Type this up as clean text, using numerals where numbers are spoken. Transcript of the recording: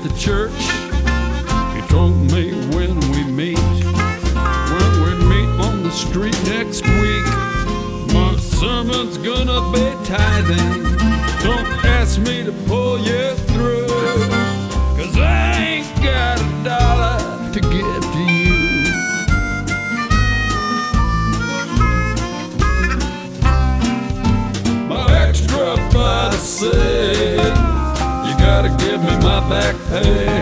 at the church. He told me when we meet on the street next week. My sermon's gonna be tithing. Don't ask me to pull you through, 'cause I ain't got $1 to give to you. My extra buddy said, you gotta give me my back pay.